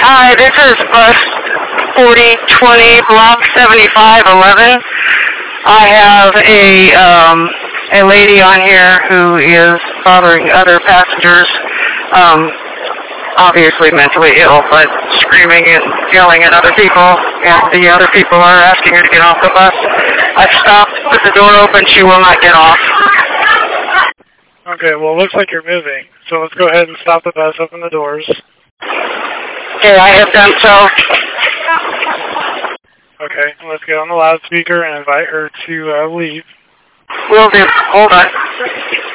Hi, this is bus 4020 block 7511. I have a lady on here who is bothering other passengers, obviously mentally ill, but screaming and yelling at other people, and the other people are asking her to get off the bus. I've stopped with the door open. She will not get off. Okay, well, it looks like you're moving, so let's go ahead and stop the bus, open the doors. Okay, I have done so. Okay, let's get on the loudspeaker and invite her to leave. Will do. Hold on.